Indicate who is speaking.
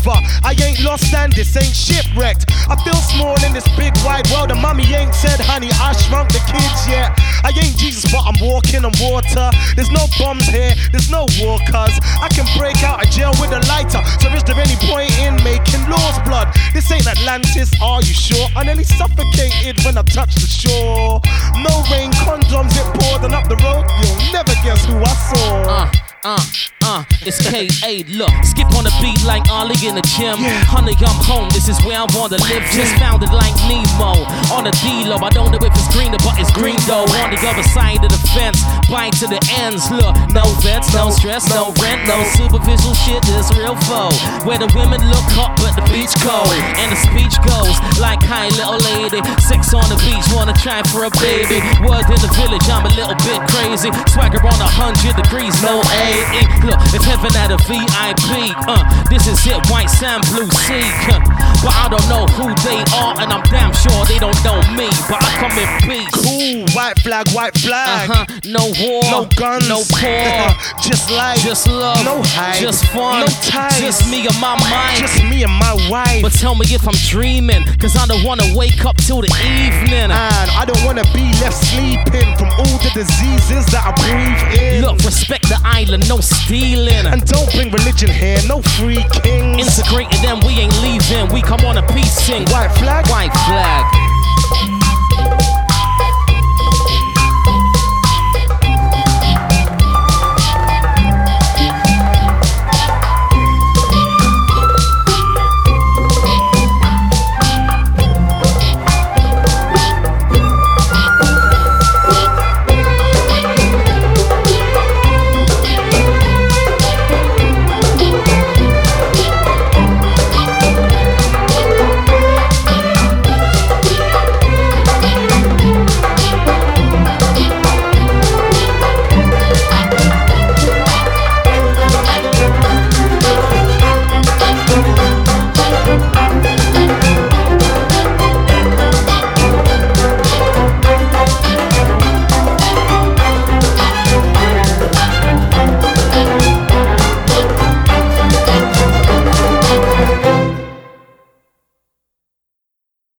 Speaker 1: brother. I ain't lost and this ain't shipwrecked. I feel small in this big wide world, and mommy ain't said, honey, I shrunk the kids yet. I ain't Jesus, but I'm walking on water. There's no bombs here, there's no war, cuz I can break out of jail with a lighter. So is there any point in making laws, blood? This ain't Atlantis, are you sure? I nearly suffocated when I touched the shore. No rain, condoms, it poured, and up the road, you'll never guess who I saw.
Speaker 2: It's K.A. Look, skip on the beat like Ollie in the gym. Honey, I'm home, this is where I wanna live. Just found it like Nemo on the D-Lo. I don't know if it's greener, but it's green though. On the other side of the fence, bind to the ends. Look, no vets, no stress, no rent, no superficial shit. This real foe, where the women look hot but the beach cold, and the speech goes like, hi little lady, sex on the beach, wanna try for a baby. Word in the village, I'm a little bit crazy. Swagger on 100 degrees, no AE. Look, if heaven had a VIP, this is it, white sand, blue sea. But I don't know who they are, and I'm damn sure they don't know me. But I come in peace.
Speaker 1: Cool, white flag, white flag.
Speaker 2: No war,
Speaker 1: no guns,
Speaker 2: no poor.
Speaker 1: Just life,
Speaker 2: just love,
Speaker 1: no hype,
Speaker 2: just fun,
Speaker 1: no ties,
Speaker 2: just me and my mind,
Speaker 1: just me and my wife.
Speaker 2: But tell me if I'm dreaming, cause I don't wanna wake up till the evening.
Speaker 1: And I don't wanna be left sleeping from all the diseases that I breathe in.
Speaker 2: Look, respect the island, no stealing.
Speaker 1: And don't bring religion here, no free kings.
Speaker 2: Integrated them, we ain't leaving. We come on a peace sing.
Speaker 1: White flag,
Speaker 2: white flag.